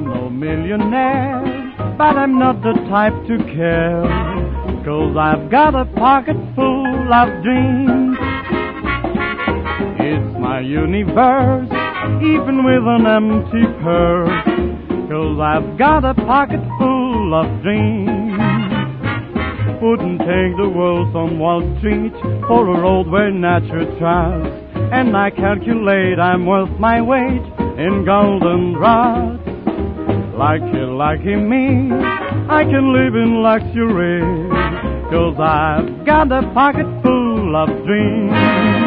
I'm no millionaire, but I'm not the type to care, 'cause I've got a pocket full of dreams. It's my universe, even with an empty purse, 'cause I've got a pocket full of dreams. Wouldn't take the world on Wall Street for a road where nature tries, and I calculate I'm worth my weight in golden rods. Lucky me, I can live in luxury, 'cause I've got a pocket full of dreams.